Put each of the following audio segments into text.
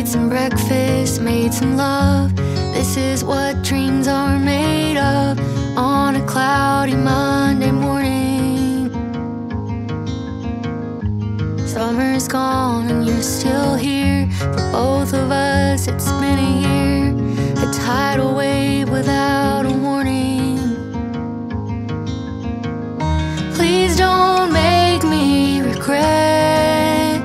some breakfast, made some love. This is what dreams are made of. On a cloudy Monday morning, summer's gone and you're still here. For both of us it's been a year, a tidal wave without a warning. Please don't make me regret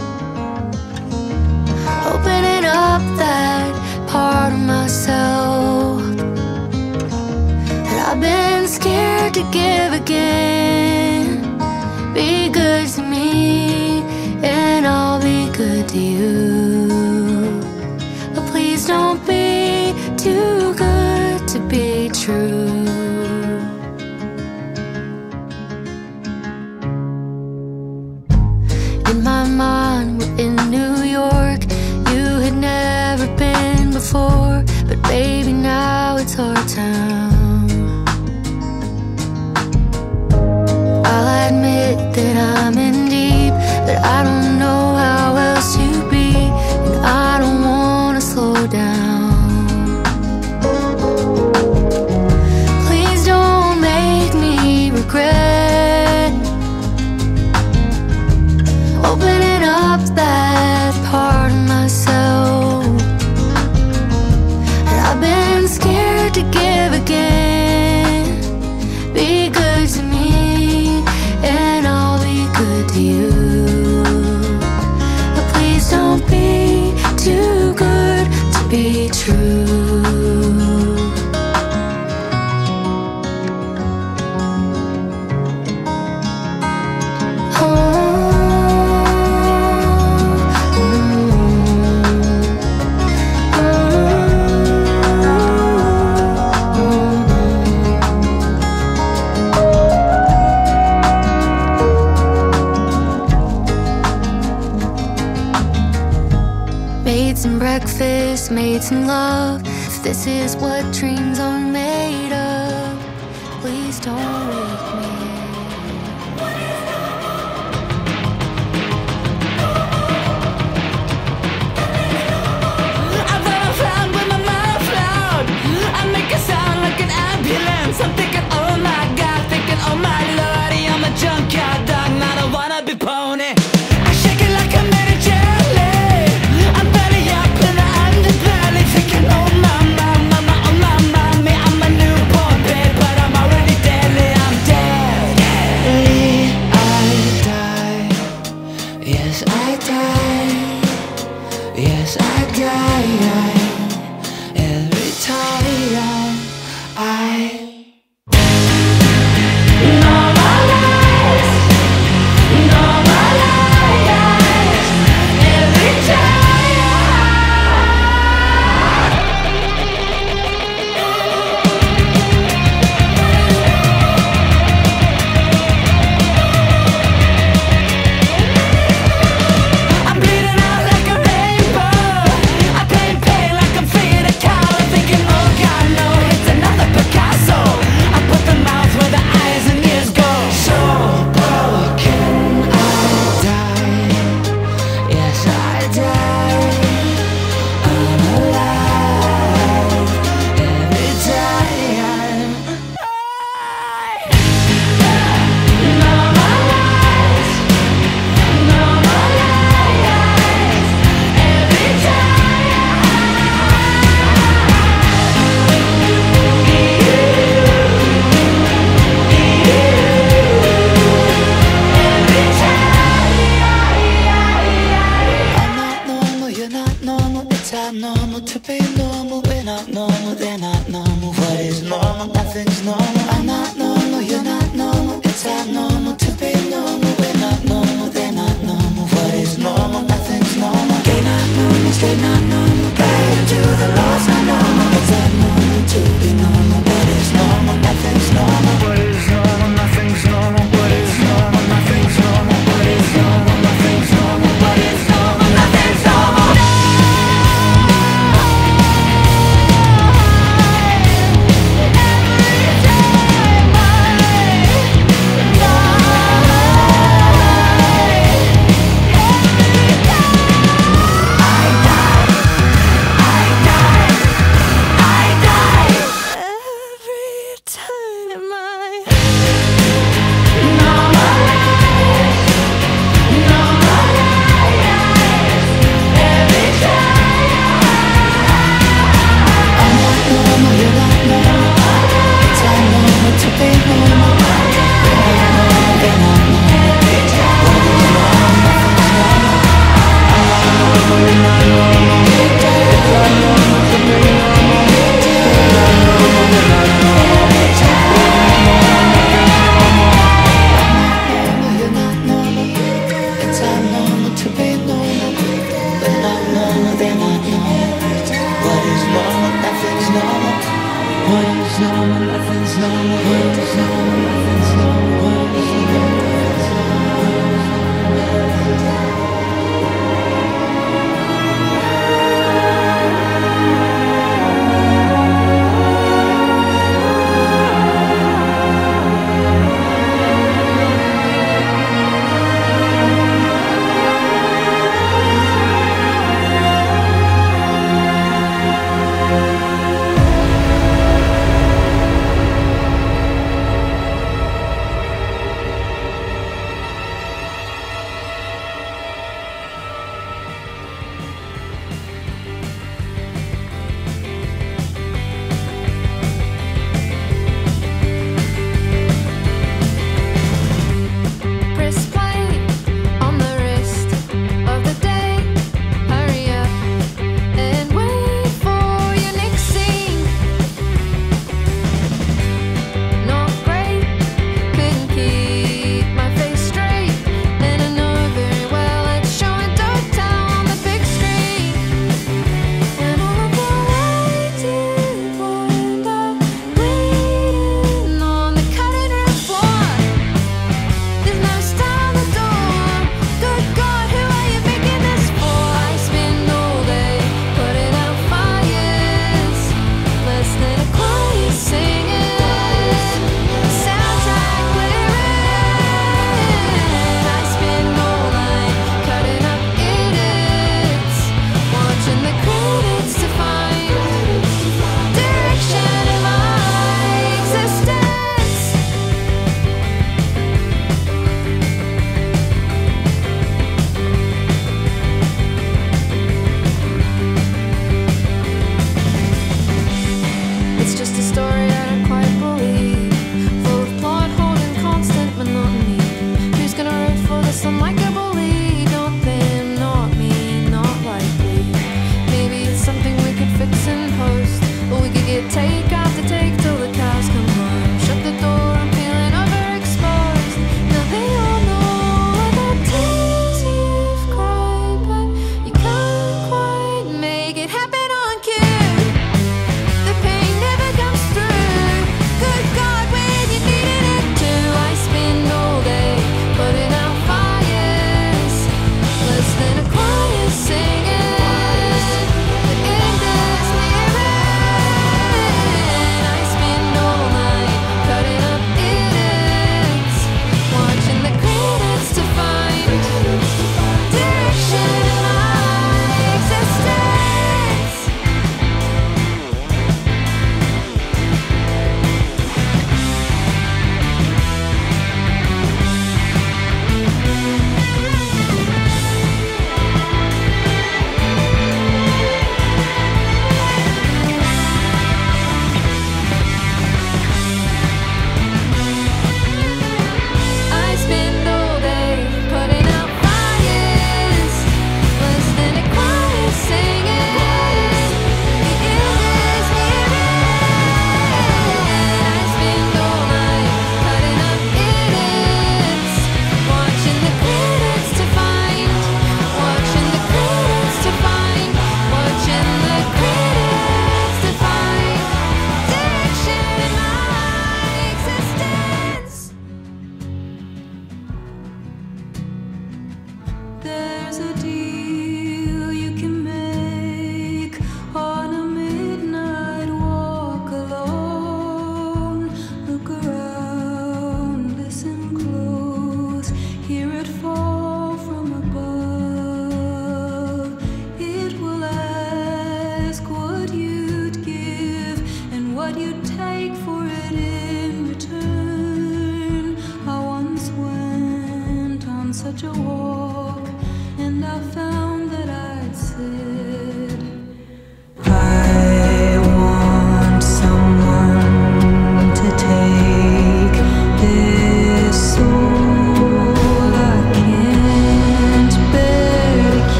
opening up that part of myself that I've been scared to give again. Be good to me and I'll be good to you, but please don't be too good to be true. In my mind, we're in New York. You had never been before, but baby, now it's our town. I'll admit that I'm in deep, but I don't know how else to be, and I don't wanna slow down. Please don't make me regret opening up that part of myself that I've been scared to give again. Be good to me and I'll be good to you, but please don't be too good to be true. Made some breakfast, made some love. If this is what dreams are made of, please don't wake me. I run around with my mouth loud. I make a sound like an ambulance. I'm thinking, oh my God, thinking, oh my lordy, I'm a junkyard dog, not a wannabe pony. I shake it like I'm made of jelly. I'm belly up in the underbelly, thinking, oh my, me, I'm a newborn babe, but I'm already deadly. I'm deadly. I die. Yes, I die. Yes, I die. Every time I normalize, every time. I'm bleeding out like a rainbow. I pain like I'm Frida Kahlo, thinking, oh God, no, it's another Picasso. I put the mouth where the eyes and ears go. So broken, I die. Yes, I die. I'm alive every time. Normalize, every I'm not normal, you're not normal, it's abnormal to be normal. We're not normal, they're not normal. What is normal? Nothing's normal. I'm not normal, you're not normal, it's abnormal to be normal. We're not normal, they're not normal. What is normal? Nothing's normal. Gay not normal, straight not normal. Prior to the laws not normal. It's abnormal to be normal. What is normal? Nothing's normal. What is normal? Nothing's normal. What is normal? Nothing's normal. What is normal? Nothing's normal. What is normal? Nothing's normal. I die.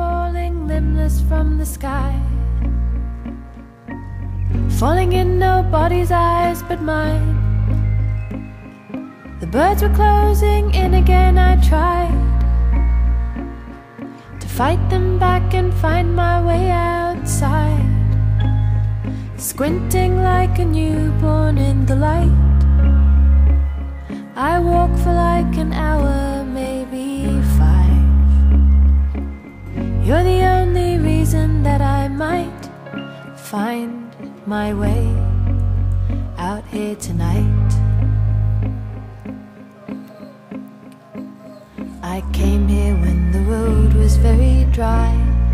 falling limbless from the sky, falling in nobody's eyes but mine. The birds were closing in again. I tried to fight them back and find my way outside, squinting like a newborn in the light. I walk for like an hour, maybe 5. You're the only reason that I might find my way out here tonight. I came here when the road was very dry.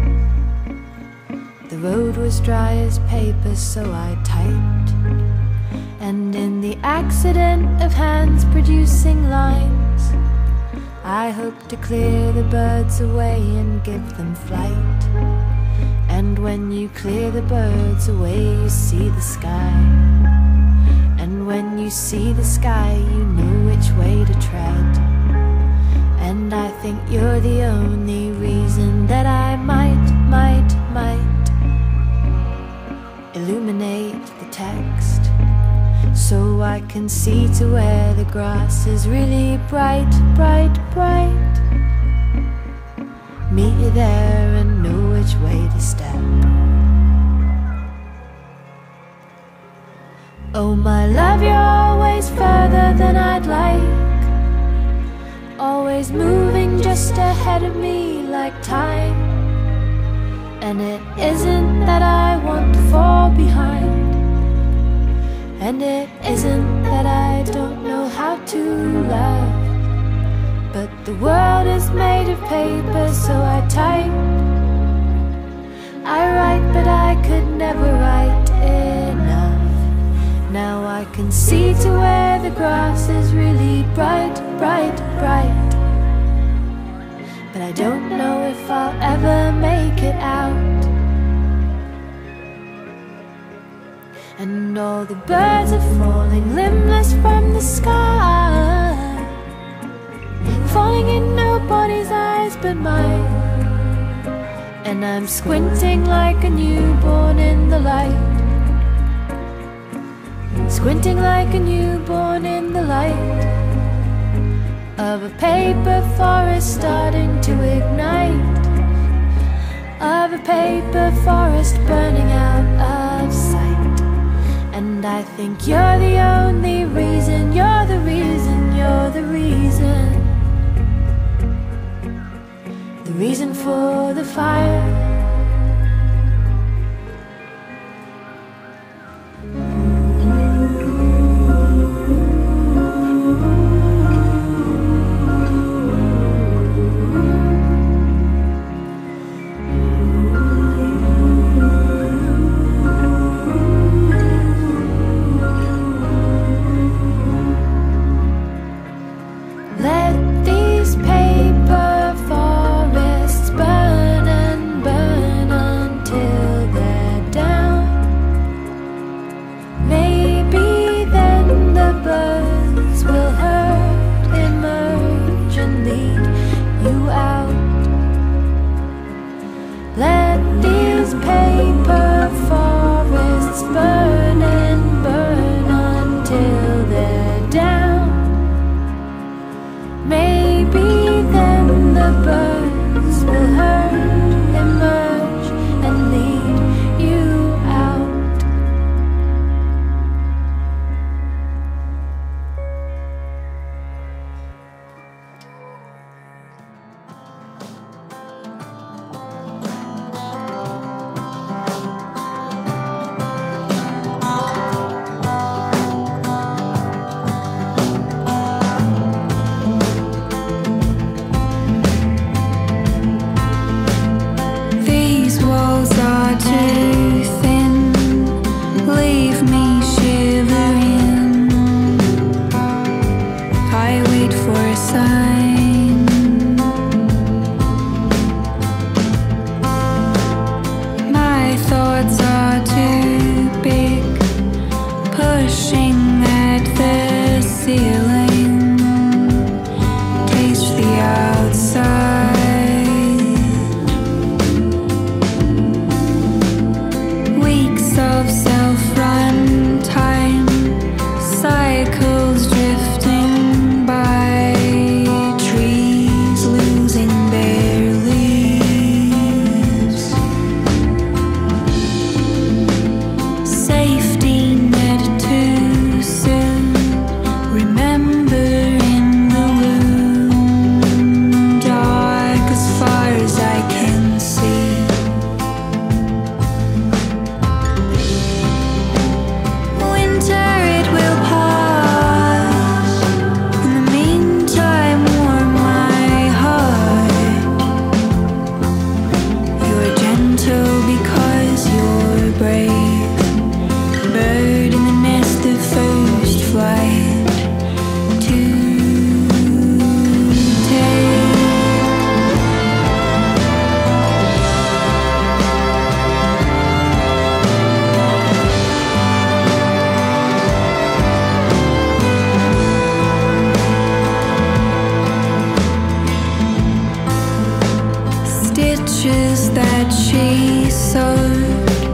The road was dry as paper, so I typed. And in the accident of hands producing lines, I hope to clear the birds away and give them flight. And when you clear the birds away, you see the sky. And when you see the sky, you know which way to tread. And I think you're the only reason that I might illuminate the text, so I can see to where the grass is really bright, bright, bright. Meet you there and know which way to step. Oh my love, you're always further than I'd like, always moving just ahead of me like time. And it isn't that I want to fall behind, and it isn't that I don't know how to love, but the world is made of paper, so I type. I write, but I could never write enough. Now I can see to where the grass is really bright, bright, bright. But I don't know if I'll ever make it out. And all the birds are falling limbless from the sky, falling in nobody's eyes but mine. And I'm squinting like a newborn in the light, squinting like a newborn in the light of a paper forest starting to ignite, of a paper forest burning out of sight. And I think you're the only reason, you're the reason, you're the reason for the fire. she sewed.